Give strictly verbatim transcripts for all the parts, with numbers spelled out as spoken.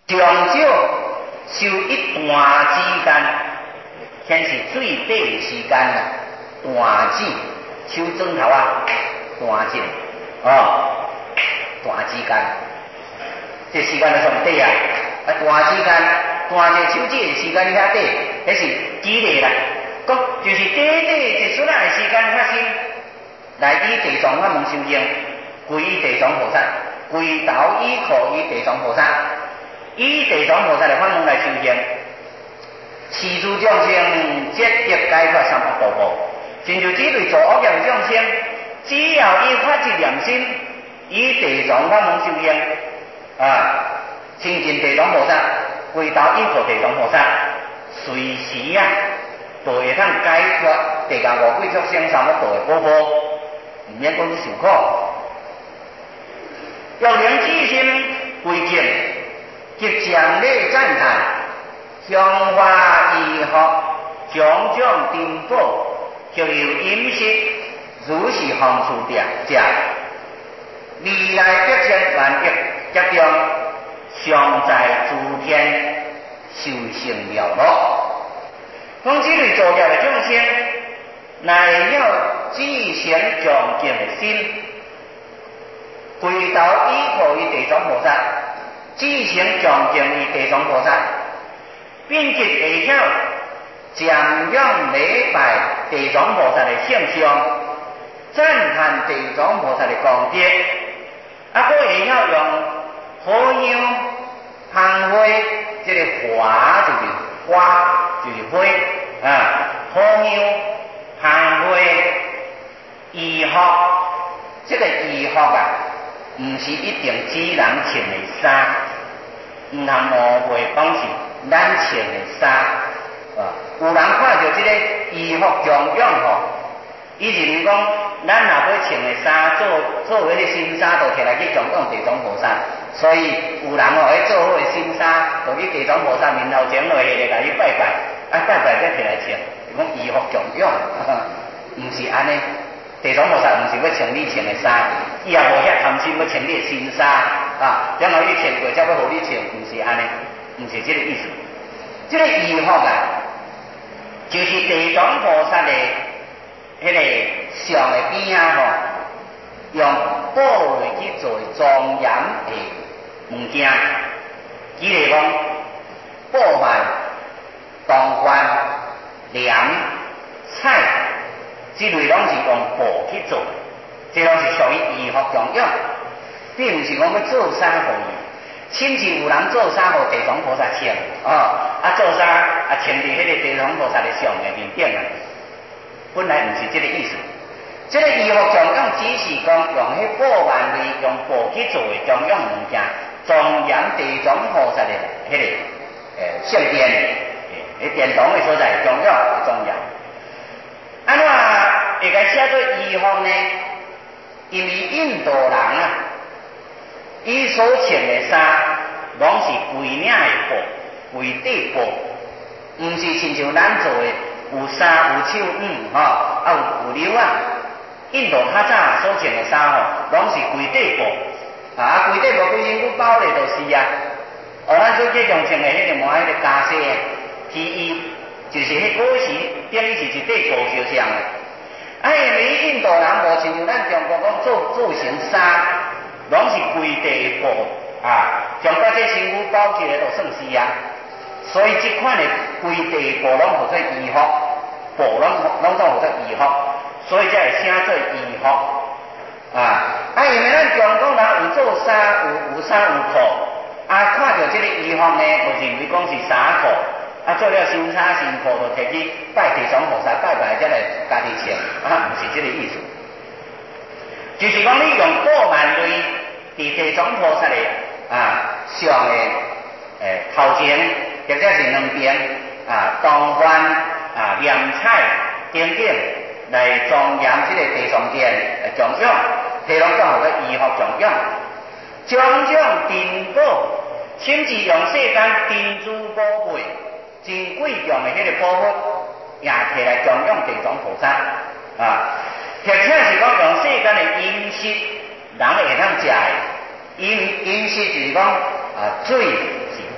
上少收一段之间，显示最短的时间啊，段子手指头啊，段子哦，段之间，这时间就上短啊，啊段之间，段这手指的时间遐短，迄是举例啦，讲就是短短一瞬仔的时间发生，来以地藏法门修行，归依地藏菩萨，归头依靠于地藏菩萨。以地藏菩萨的法门来修行，持诸众生皆得解脱三恶道果。亲像这类做恶业的众生，只要伊发一念心，以地藏法门修行，啊，亲近地藏菩萨，回头依靠地藏菩萨，随时啊，都会通解脱地下五鬼畜生三恶道的果报，唔免讲去受苦。要令自心归敬。极强烈赞叹，香花异学，种种珍宝，却有饮食，如是方处点食，未来百千万亿皆中，常在诸天修行了咯。讲这类作业的众生，乃要自行恭敬的心，回头依靠于地藏菩萨。自行恭敬于地藏菩萨，并且会晓瞻仰礼拜地藏菩萨的形象，赞叹地藏菩萨的功德，啊，佫会晓用好香、香花，这个花就是花，就是花啊，好香、香花、衣服，这个衣服啊。唔是一定只人穿的衫，唔通误会讲是咱穿的衫啊。有人看到这个衣服重用吼，伊认为讲咱若要穿的衫做做迄个新衫，就摕来去重用地藏菩萨。所以有人哦，迄做好的新衫，就去地藏菩萨面头前落去来去拜拜，啊拜拜再摕来穿，讲衣服重用，唔是安尼。地藏菩萨唔是要穿你穿的衫，伊也无遐贪心要穿你的新衫啊，将来伊穿过才要互你穿，唔是安尼，唔是这个意思。这个衣服啊，就是地藏菩萨的迄个像的边啊吼，用宝类去做庄严的物件，举例讲，宝幡、铜环、梁、彩。这类拢是用布去做，这拢是属于衣服重用，并唔是讲要做衫互伊。甚至有人做衫互地藏菩萨穿，哦，啊做衫啊穿伫迄个地藏菩萨的像的面顶啊，本来唔是这个意思。这个衣服重用只是讲用迄宝幡类用布去做的重用物件，庄严地藏菩萨的迄、那个诶圣殿，诶殿堂的所在重用庄严。安怎会甲写做衣服呢？因为印度人啊，伊所穿的衫，拢是规领的布、规底布，毋是亲像咱做的有衫有手链吼，啊有有紐啊。印度较早所穿的衫吼，拢是规底布，啊规底布规身躯包咧就是啊。哦，咱做这种穿的迄个毛迄个加西的皮衣。就是迄果时等于是一块布就像的，啊，因为印度人无亲像咱中国讲做做成衫，拢是规地布啊，将把这身躯包起来就算是啊。所以这款的规地布拢叫做衣服，布拢拢总叫做衣服，所以才会写做衣服啊。啊，因为咱中国人有做衫，有有衫有裤，啊，看到这个衣服呢，就认为讲是衫裤。啊，做了新衫新裤，就摕去拜地藏菩萨拜拜，才来家己穿，啊，唔是这个意思。就是讲你用宝幡类伫地藏菩萨的啊像的诶头前，或者是两边啊铜环啊亮彩等等来庄严这个地藏殿诶重用，提拢讲个衣服重用，种种珍宝，甚至用世间珍珠宝贝。真贵重的迄个宝物，也摕来供养地藏菩萨啊！或者是讲用世间的饮食，人会通食的饮饮食就是讲啊，水是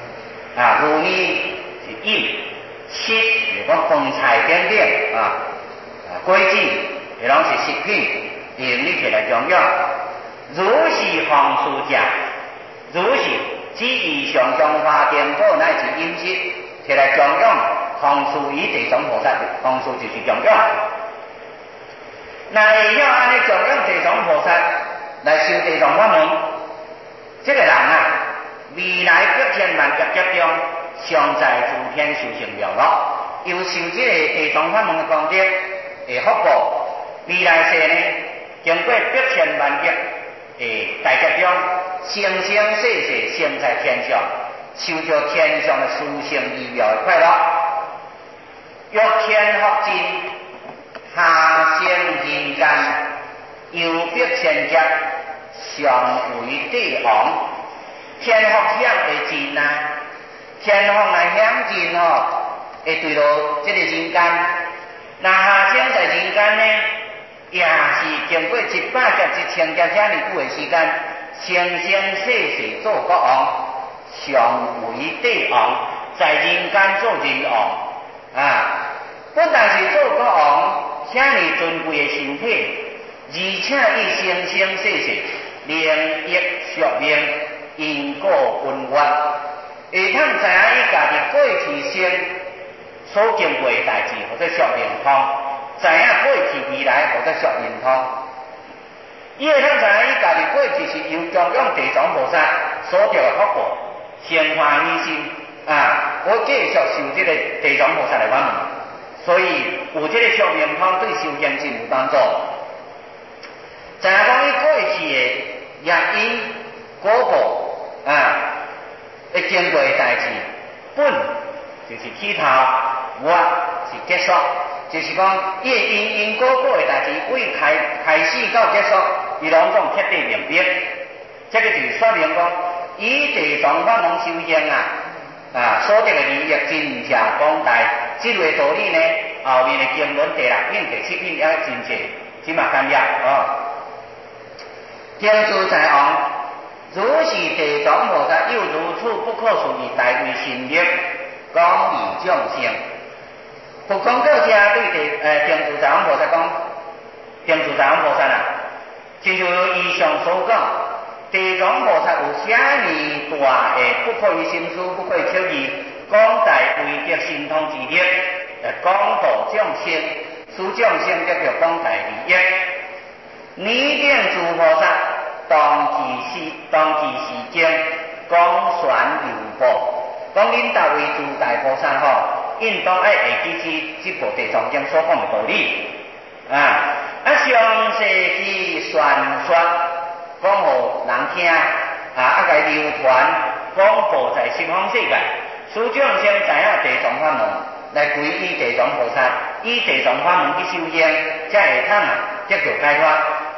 啊，如米是饮，食是讲风采点点啊，啊，果子亦拢是食品，用你摕来供养。如是方事者，如是指以上中华颠倒乃至饮食摕来供养，方事以地藏菩萨，方事就是供养。那会晓安尼供养地藏菩萨来修地藏法门，这个人啊，未来百千万劫劫中，常在诸天修成了乐，又受这个地藏法门的功德，会福报。未来世呢，经过百千万劫的大劫中，生生世世生在天上，受着天上的殊胜美妙的快乐，欲天福尽，下生人间，又百千劫，常为帝王。天福享会尽啊，天福来享尽哦，会对到这个人间。那下生在人间呢，也是经过一百劫、一千劫这么久的时间，生生世世做国王，常为帝王，在人间做人王啊！不但是做国王，这么尊贵的身体，而且伊生生世世灵益宿命。因果分缘，会通知影伊家己过去生所经过的代志，或者属灵通，知影过去未来或者属灵通。伊会通知影伊家己过去是由供养地藏菩萨所得的福报，生欢喜心啊！我继续受这个地藏菩萨的法门，所以有这个属灵通对修行真有帮助。知影讲伊过去的业因果报。啊，会经过的代志，本就是起头，末是结束，就是讲伊因因果果的代志，为开开始到结束，伊拢总彻底明白。这个就是说明讲，以地藏法门修行啊，啊所得的利益真正广大。这类道理呢，后面的经文第六品、第七品也真济，起码简约哦。天主在王。如是地藏菩萨又如此不可思议大威神力，讲义众生。佛讲到这对地呃天主在王菩萨讲，天主在王菩萨啊，就如以上所讲，地藏菩萨有啥尼大的不可以心思，不可以超意，广大威德神通之力，来广度众生，使众生得到广大利益。拟定诸菩萨。当其时，当其时间，讲宣流布，讲恁大位诸大菩萨吼，应当爱会记起这部地藏经所讲的道理啊！啊，详细去宣说，讲互人听啊，啊，甲流传广播在十方世界，使众生知影地藏法门，来皈依地藏菩萨，以地藏法门去修行，才会通啊得到解脱。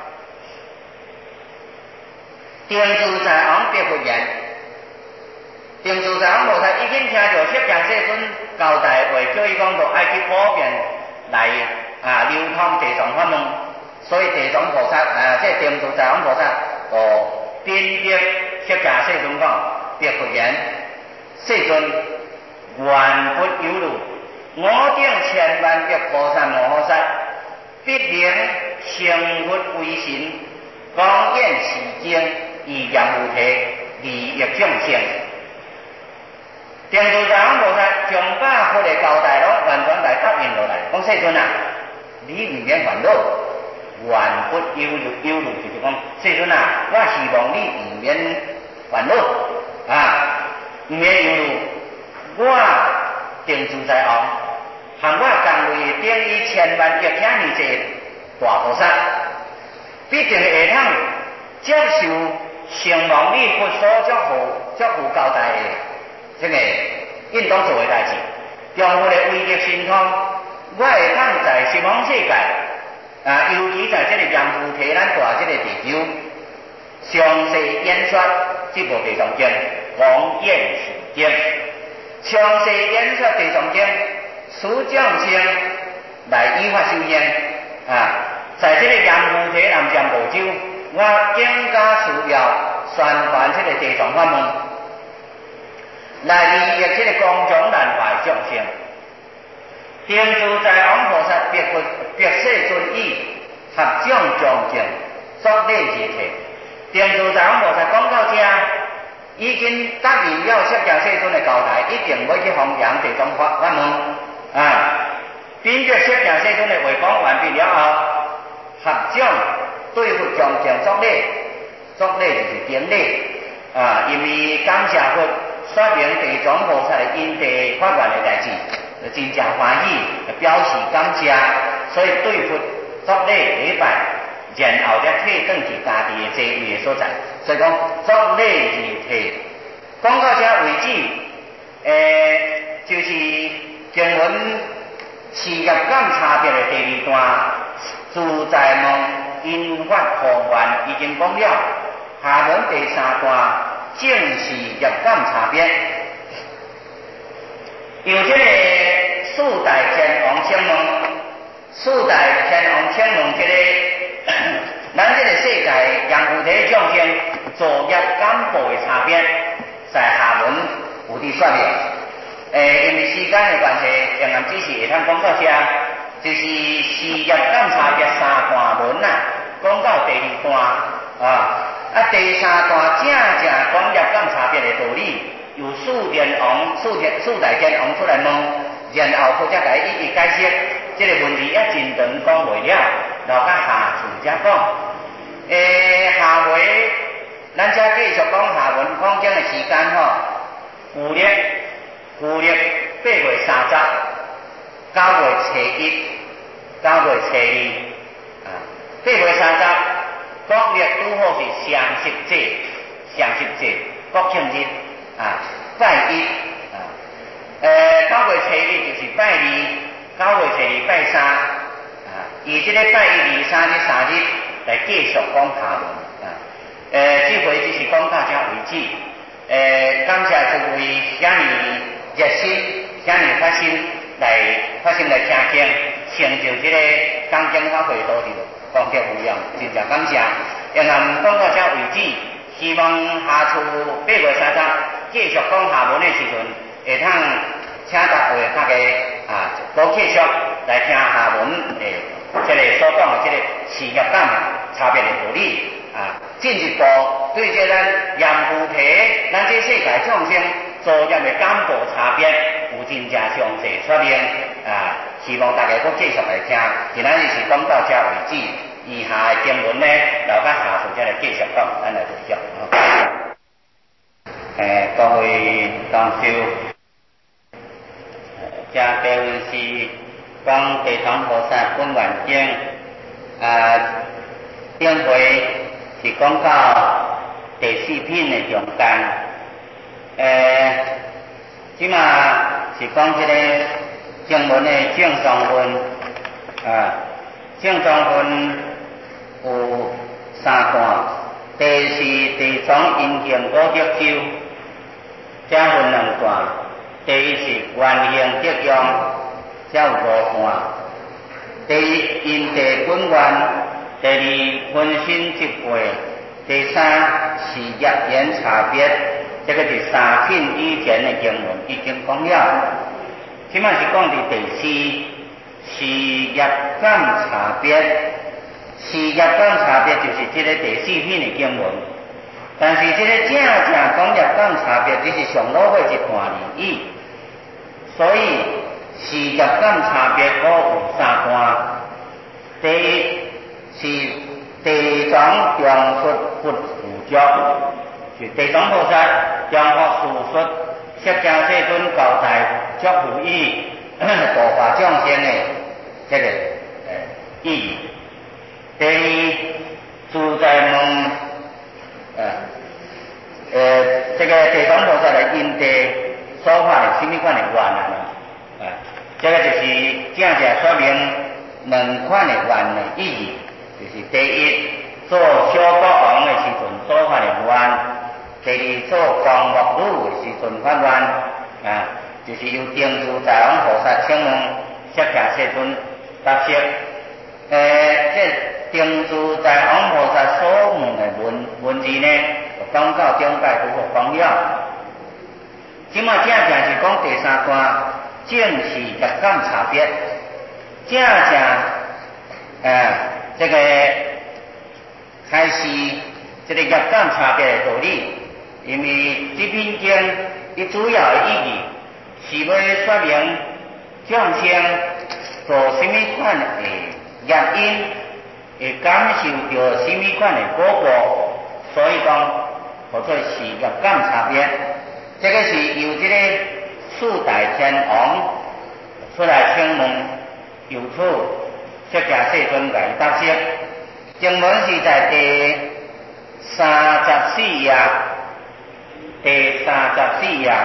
定自在王别佛言，定自在王菩萨已经听到释迦世尊交代话，叫伊讲到爱去普遍来啊流通地藏法门，所以地藏菩萨啊，这定自在王菩萨就鞭约释迦世尊讲，别佛言，世尊原不有路，我定千万亿菩萨摩诃萨，必能成佛为神，讲演世经。以言无体，利益众生。定自在王菩萨将把佛的交代拢完全来答应落来，讲世尊啊，你唔免烦恼，原不忧虑，忧虑就是讲世尊啊，我希望你唔免烦恼啊，唔免忧虑，我定自在王，含我甘为定以千万亿这么济大菩萨，必定会通接受。承蒙你佛所祝福、祝福交代的这个应当做的代志，将佛的威力神通，我会通在十方世界啊，尤其在这个阎浮提咱大这个地球，详细演说这部地藏经，广演世经，详细演说地藏经，使众生来依法修行啊，在这个阎浮提南瞻部洲。我更加需要宣传这个地藏法门， 来利益这个公众难怀众生。定自在王菩萨别佛别世尊意，合掌恭敬，作礼而退。定自在王菩萨讲到这，已经答应了释迦世尊的交代，一定要去弘扬地藏法法门啊。并且释迦世尊的话讲完毕了后，合掌对佛恭敬作礼，作礼就是顶礼啊，因为感谢佛说明地藏菩萨的因地发愿的代志。真正欢喜，表示感谢，所以对佛作礼礼拜，然后再退转去家己的座位的所在。所以讲作礼而退。讲到这为止，诶、呃，就是经文事业感差别的第二段，自在梦因法互愿已经讲了。下文第三段正事业感差别。有这个四大天王请问，四大天王请问这个，咱这个世界人有体众生作业感报的差别，在下文有啲说明。诶，因为时间的关系，让咱只是会通讲到这，就是事业感差别三段文啊，讲到第二段啊，啊第三段正正讲业感差别的道理。由四天王、四天四大天王出来问，然后或者甲伊一一解释，这个问题也真长讲袂了，然后甲下次才讲。诶、欸，下回咱再继续讲下文讲经的时间吼，旧历旧历八月三十，九月初一，九月初二，啊，八月三十，国历拄好是双十节，双十节国庆日。啊，拜一啊，呃，九月初一就是拜二，九月初二拜三啊，以这个拜一、二、三这三日来继续讲下文啊。呃，这回就是讲到这为止。呃，感谢诸位遐尼热心、遐尼发心来发心来听经，成就这个讲经法会道场功德无量，真正感谢。然后讲到这为止。希望下次八月三十继续讲下文的时阵，会通请大家大家啊，多继续来听下文诶，这个所讲的这个事业感差别的道理啊，进一步对这咱严附体，咱这世界众生作业的感报差别有真正详细说明啊，希望大家都继续来听。今仔日是讲到这为止。以下的经文呢，留到下次再来继续讲，咱来分享。诶，各位同修，这部分是讲地藏菩萨本愿经，啊，顶回是讲到第四品的中间，诶，即嘛是讲这个经文的正常分，啊，正常分。有三段，第四地藏因行果德咒，这分两段。第一是原行德用，这有五段。第一因地本愿，第二分身即会，第三是业缘差别，这个是三品以前的经文已经讲了。即卖是讲伫第四是业感差别。事业感差别就是这个第四品的经文，但是这个正正讲业感差别只是上老尾一段而已，所以事业感差别可有三段。第一是地藏中述佛辅助，是地藏菩萨将佛述说释迦世尊交代祝福语度化众生的这个呃意义。第二，自在梦，呃，呃，这个地藏菩萨的因地所发的什么款的愿啊？啊，这个就是正正说明两款的愿的意义，就是第一，做小国王的时阵所发的愿；第二，做光目女的时阵发愿，啊，就是由定自在王菩萨请问释迦世尊答谢，呃，这。定自在王菩萨所问的文文字呢，讲到中摆都好讲了。 即马正正是讲第三段，正是业感差别，正正呃这个开始这个业感差别的道理，因为这篇经伊主要的意义是要说明众生做什么款的业因，会感受到什么款的果报，所以讲或做是业感差别。这个是由这个四大天王出来请问由此释迦世尊来答释。经文是在第三十四页，第三十四页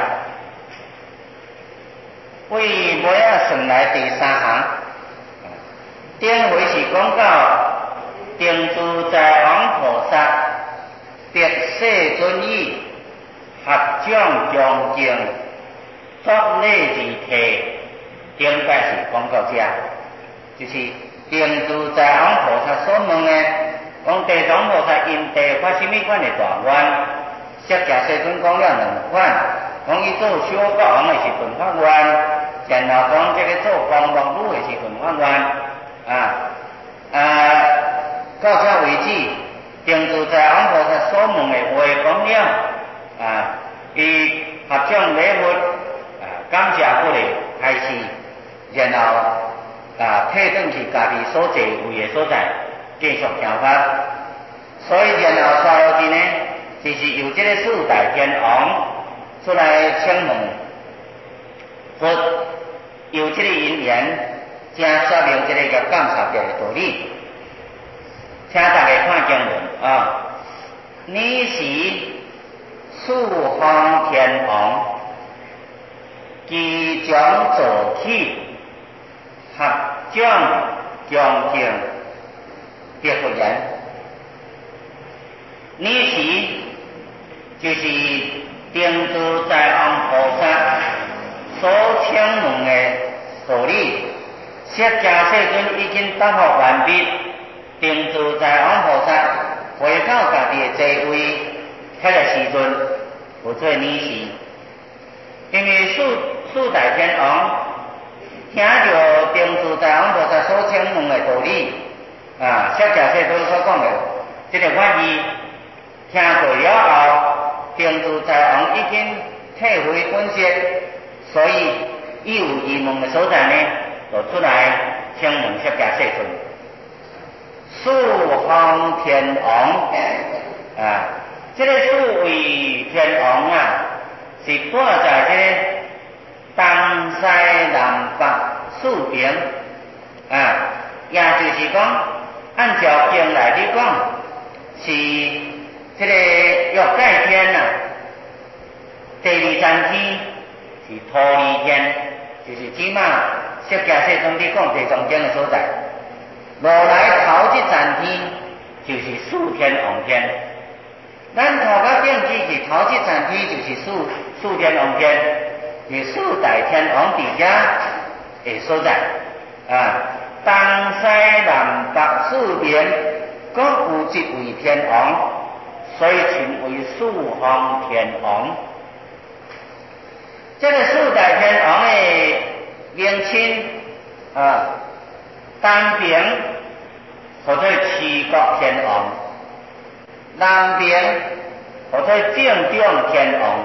为尾仔算来第三行，顶回是讲到定自在王菩萨得世尊意。合掌恭敬，作礼而提，应该是讲到这，就是定自在王菩萨所问的，讲地藏菩萨因地发什么款的大愿，释迦世尊讲了两款，讲伊做小国王的时阵发愿，然后讲这个做光王女的时阵发愿，啊啊，到这为止，定自在王菩萨所问的话讲了。啊，伊合掌礼佛，啊，感谢过来开始，然后啊，退转去家己所在位的所在，继续听法。所以然后刷落去呢，就是由这个四大天王出来请问佛，由这个因缘，正说明这个业感差别的道理。请大家看经文啊，你是。四方天王，即将做起，合掌恭敬，别佛言。你是就是定自在王菩萨所请问的道理，释迦世尊已经答复完毕，定自在王菩萨回到家己的座位。迄个时阵，有做你是，因为四四大天王听着定自在王菩萨所请问的道理，啊，释迦世尊所讲的这个法义，听过了后，定自在王已经退回本色，所以伊有疑问的所在呢，就出来请问释迦世尊。四方天王，啊。这个四位天王啊，是摆在这个东西南北四边啊，也就是讲，按照经来的讲，是这个欲界天啊，第二层天是忉利天，就是起码释迦世尊伫讲地藏经的所在，落来头一层天就是四天王天。咱头壳顶只是头一层天，就是四四天王天，是四大天王伫遮的所在啊。东西南北四边各有一位天王，所以称为四方天王。这个四大天王的名称啊，东边叫做持国天王。南边叫做正中天王，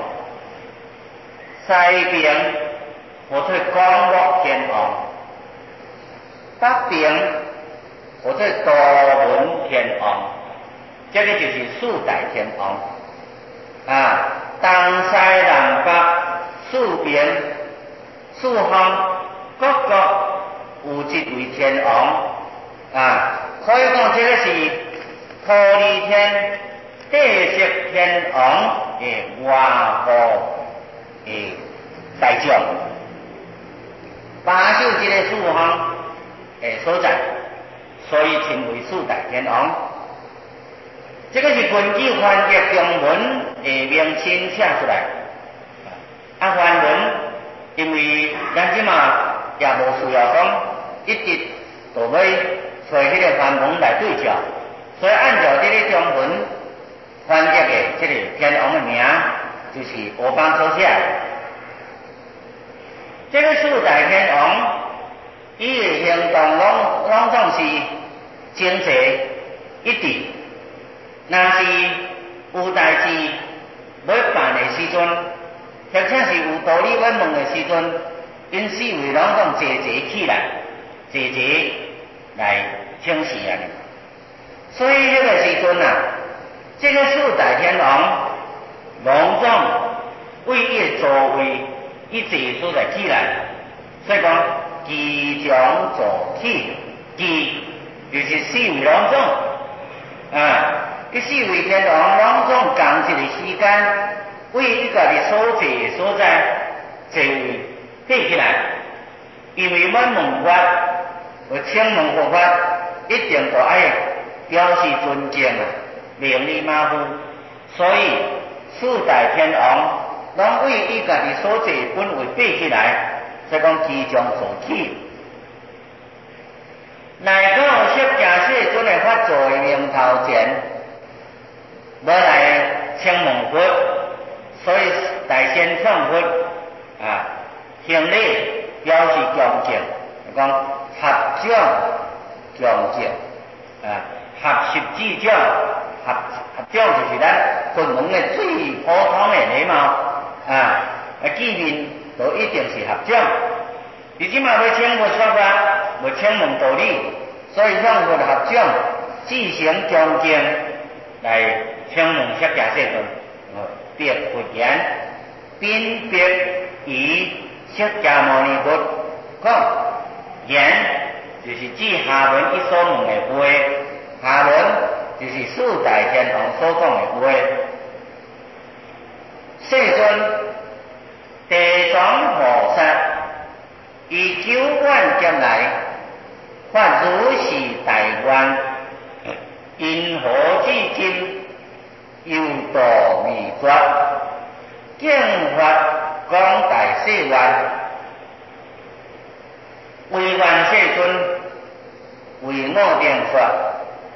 西边叫做光目天王，北边叫做多闻天王，这个就是四大天王啊。东西南北四边四方各各有一位天王啊，可以讲这个是忉利天、地色天王的外号的代将，把守这个四方的所在，所以称为四大天王。这个是根据翻译中文的名称写出来。啊，梵文因为咱即马也无需要讲一直就要找迄个梵文来对照，所以按照这个中文翻译的这个天王的名，就是乌邦所写的， 这个四大天王，伊的行动拢拢总是整齐一致。若是有代志要办的时阵，或者是有道理要问的时阵，因四位拢总坐坐起来，坐坐来请示啊。所以迄个时阵啊，这个四大天王隆重为伊的座位一坐所在起来，所以讲其中坐起，其就是四位隆重啊。这四位天王拢总同一个时间，为伊家己所坐的所在座位爬起来，因为阮问法，我请问佛法，一定都爱表示尊敬啊，名利马虎，所以四大天王拢为伊家己所坐本位爬起来，所以讲其中坐起。来到释迦世尊的法座的面头前，要来请问佛，所以大先向佛啊行礼表示恭敬，讲合掌恭敬啊，合十指掌，合合掌就是咱佛门的最普通的礼貌啊，啊见面都一定是合掌。你即马要请佛说法，要请问道理，所以向佛合掌，至诚恭敬来请问释迦世尊，别佛言，宾别于释迦牟尼佛讲，言就是指下文伊所问的话，下文就是四大天王所讲的话。世尊，地藏菩萨以九万劫来发如是大愿，因何至今犹堕未绝，敬法讲大誓愿，为愿世尊为我定说。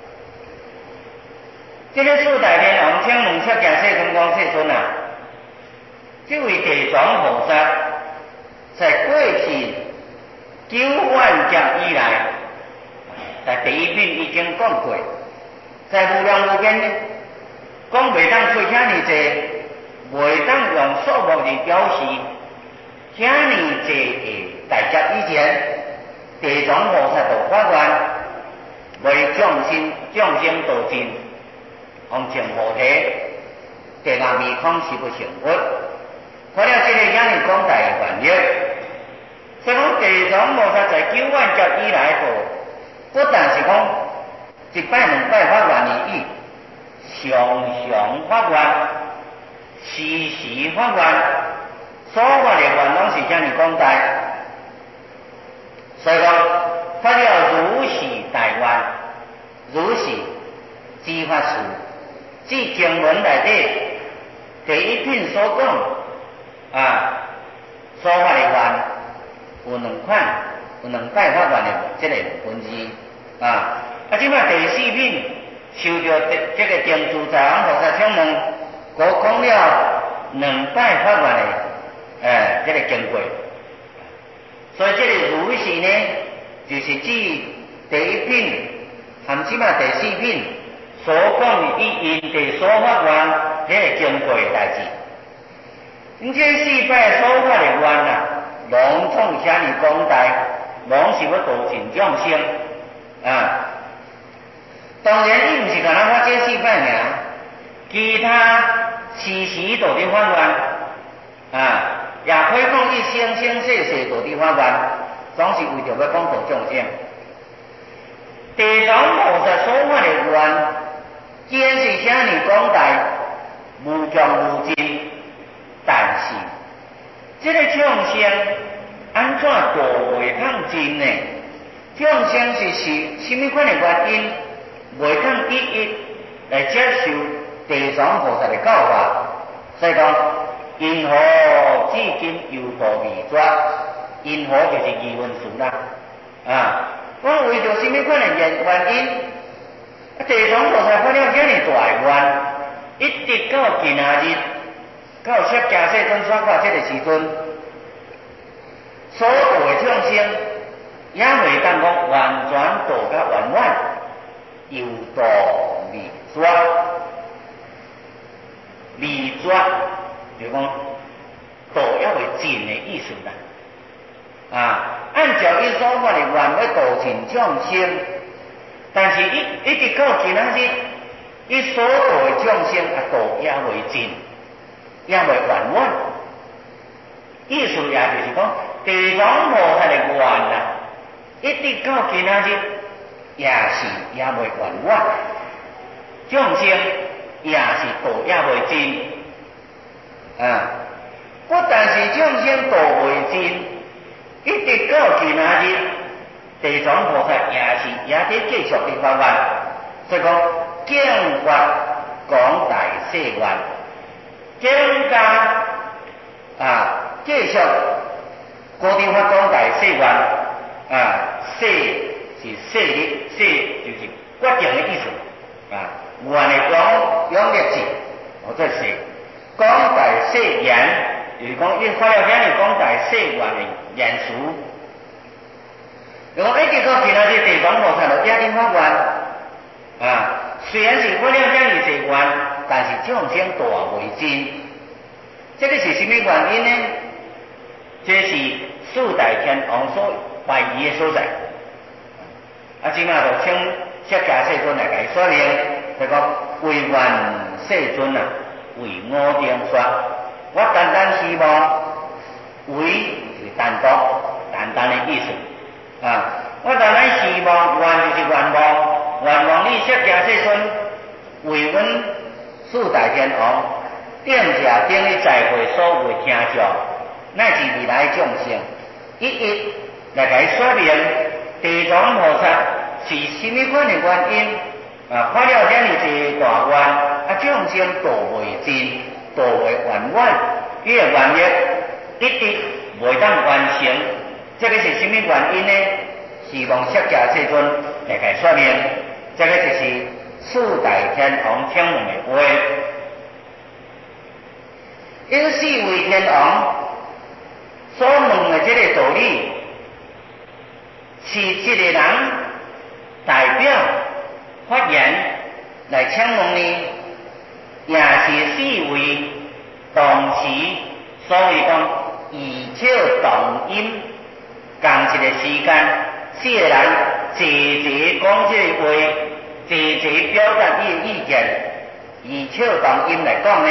这个四大天王请问释迦世尊讲：世尊啊，这位地藏菩萨在过去九万劫以来，在第一品已经讲过，在无量无边讲袂当做遐尼济，袂当用数目嚟表示遐尼济的大劫以前，地藏菩萨就发愿为众生众生度尽，方成菩提，地下未空是不成佛。看了这个遐尼广大的愿力，所以讲地藏菩萨在九万劫以来就不但是讲一摆两摆发愿而已，常常发愿，时时发愿，所发的愿拢是遮尼广大，所以讲发了如是大愿，如是之法事，即经文内底第一品所讲啊，所发的愿有两款，有两摆发愿的这个文字啊。啊，即摆第四品受到这个定自在王菩萨请问，我讲了两摆发愿的诶，这个经过，所以这个如是呢，就是指第一品含即摆第四品所讲的伊因地所发愿迄个经过的代志。因这四摆所发的愿啊，拢总遐尼广大，拢是要度尽众生啊。当然，伊毋是干那发这四摆尔，其他时时都伫发愿啊，也可以讲伊生生世世都伫发愿，总是为着要讲度众生。地藏菩萨所发的愿，既然是遐尼广大，无穷无尽，但是这个众生安怎度袂通尽呢？众生是是什么款的原因？袂通一一来接受地藏菩萨的教法，所以讲因何至今犹堕未绝？因何就是疑问词啦啊！我为着什么款的原原因？啊，地藏菩萨发了遐尼大的愿，一直到今仔日，到释迦世尊说法这个时阵， 所度的众生，也袂当讲完全度甲圆满，有度离绝，离绝就讲度也袂尽的意思啦。啊，按照伊所发的愿要度尽众生，但是伊一直到今仔日，伊所度的众生啊度也袂尽，也袂圆满。意思也就是讲，地藏菩萨的愿啊，一直到今仔日，也是也袂圆满，众生也是度也袂尽。啊，不但是众生度袂尽。一直到今仔日，地藏菩萨也是也伫继续伫发愿，所以讲敬法广大誓愿，更加啊继续高地发广大誓愿啊，誓是誓力，誓就是决定的意思啊，愿的永永烈字，或者是广大誓言，就是讲伊发了遐尼广大誓愿的言辞，如果一直到今仔日地藏菩萨就也伫发愿啊，虽然是发了遐尼济愿，但是众生度袂尽，这个是什么原因呢？这是四大天王所怀疑的所在。啊，即马就请释迦世尊来甲伊说明，就讲为愿世尊啊，为我定说，我单单希望为就是单独、单单的意思啊，我单单希望愿就是愿望，愿望你释迦世尊为阮四大天王定下定于在会所有的听众，乃至未来的众生，一一来甲伊说明地藏菩萨是甚么款的原因啊？发了遐尼济大愿，啊众生度袂尽，度袂圆满，伊的愿力一直袂当完成，这个是甚么原因呢？希望释迦世尊来甲伊说明，这个就是四大天王请问的话。因四位天王所问的这个道理，是一个人代表发言来请问呢，也是四位同时，所以讲异口同音，同一个时间，四个人齐齐讲这个话，齐齐表达伊的意见，异口同音来讲呢。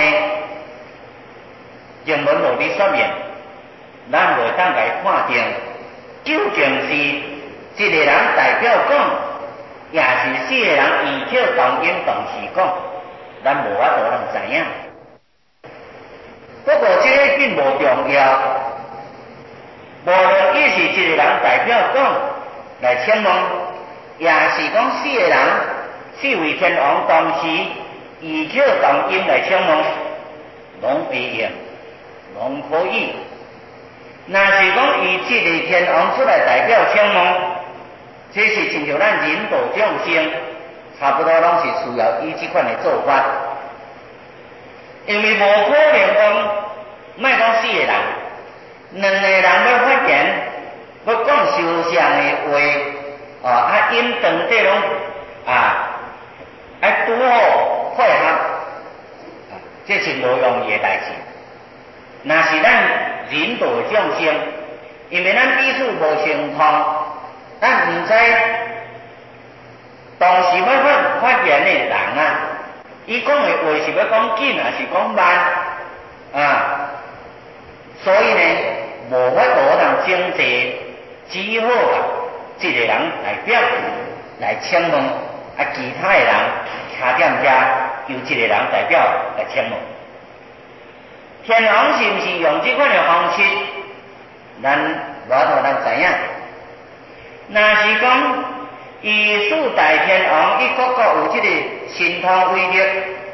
经文无伫说明，咱袂当来判定，究竟是一个人代表讲，也是四个人异口同音同时讲，咱无法度通知影。不过这个并无重要，无论伊是一个人代表讲来请问，也是讲四个人四位天王同时异口同音来请问，拢会用。拢可以。若是讲以这个天王出来代表请问，这是亲像咱引导众生，差不多拢是需要以这款的做法。因为无可能讲，莫讲四个人，两个人要发言，要讲受像的话，哦啊因当地拢啊啊拄好配合，啊，这是无容易的代志。若是咱引导众生，因为咱彼此无相通，咱毋知当时要发发言的人啊，伊讲的话是要讲紧还是讲慢啊？所以呢，无法度通整齐，只好啊，一个人代表来请问，啊，其他的人徛踮遮，由一个人代表来请问。天王是毋是用这款的方式，咱无法度通知影。若是讲以四大天王，伊各各有这个神通威力，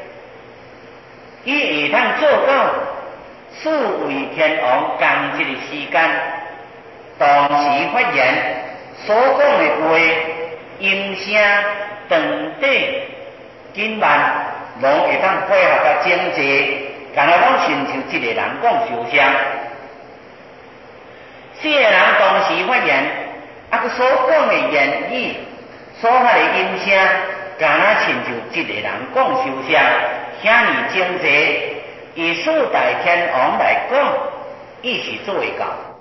伊会通做到四位天王同一个时间同时发言，所讲的话音声长短紧慢，拢会当配合甲整齐。敢若讲亲像一个人讲受伤， 这个人当时发言，啊，佮所讲的言语，所发的音声，敢若亲像一个人讲受声，遐尼精济。以四大天王来讲，伊是做会到。